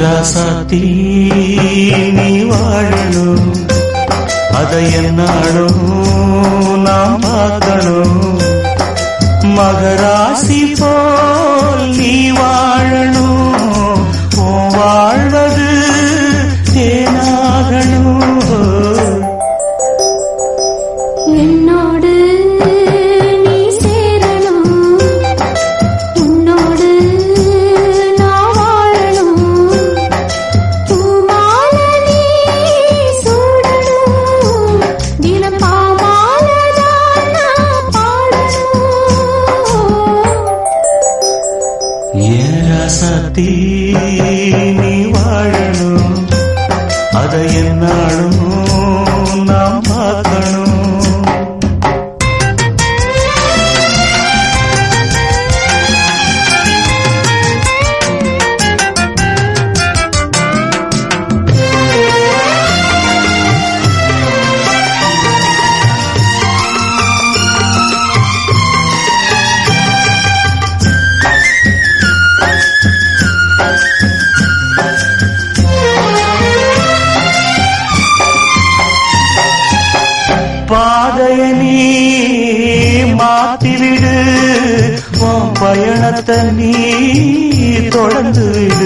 ராசாத்தி நீ வாழணும், அதை என்னாலும் நாம் பார்க்கணும். மகராசி போல் நீ வாழணும், வாழ்வது தேனாகணும். என்னோடு நீ சேரணும், உன்னோடு நான் வாழணும். பூமாலை நீ சூடணும், தினம் பாமாலைதான் நான் பாடணும். ஏன் ராசாத்தி நீ வாழணும், அதை என்னாலும் நாம் பார்க்கணும். பாதைய நீ மாத்திவிடு, உன் பயணத்தை நீ தொடர்ந்து விடு.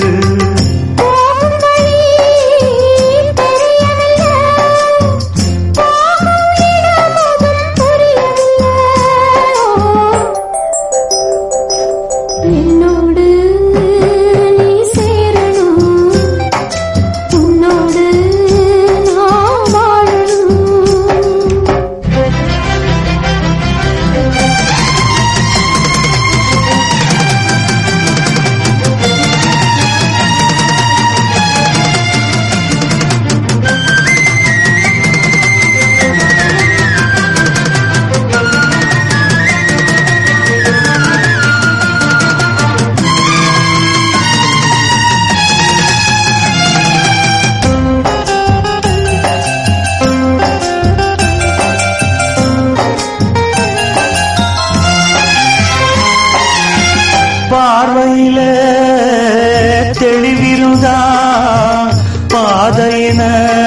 என்னோடு நீ சேரணும், உன்னோடு நான் வாழணும். பார்வையில தெளிவிருந்தா பாதையின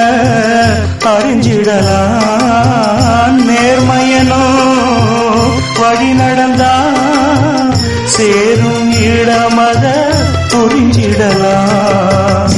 அறிஞ்சிடலாம். நேர்மையனோ வழி நடந்தா சேரும் இடமத புரிஞ்சிடலாம்.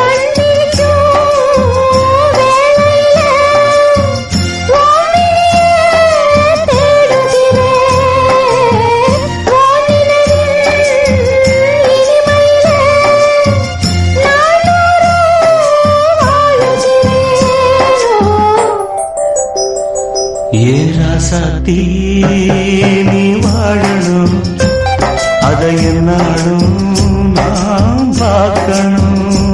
ஏன் ராசாத்தி நீ வாழணும், அதை என்னாலும் நாம் பார்க்கணும்.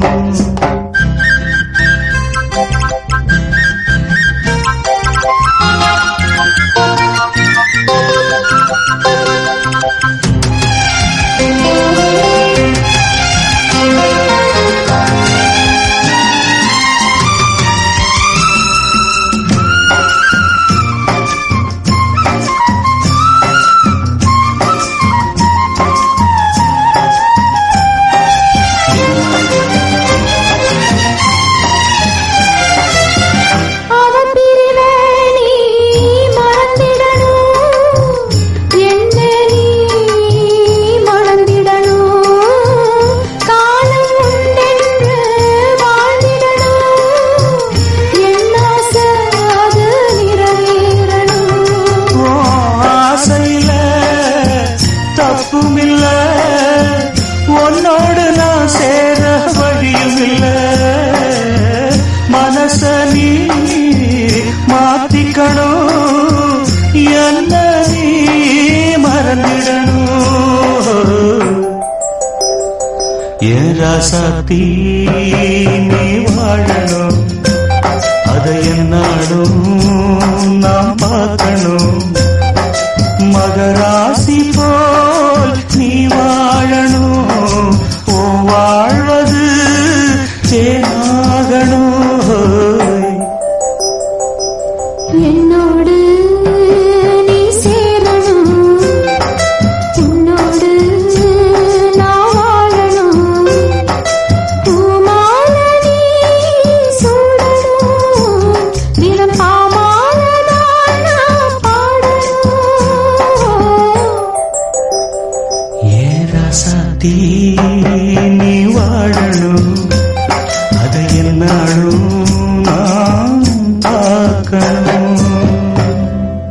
உன்னோடு நான் சேர வழியும் இல்ல, மனச நீ மாத்திக்கணும், என்ன நீ மறந்திடணும். ஏன் ராசாத்தி நீ வாழணும், அதை என்னாலும் நாம் பார்க்கணும். மகராசி போல் நீ வாழணும், வாழ்வது தேனாகணும். என்னோடு நீ சேரணும், உன்னோடு நான் வாழணும். தீ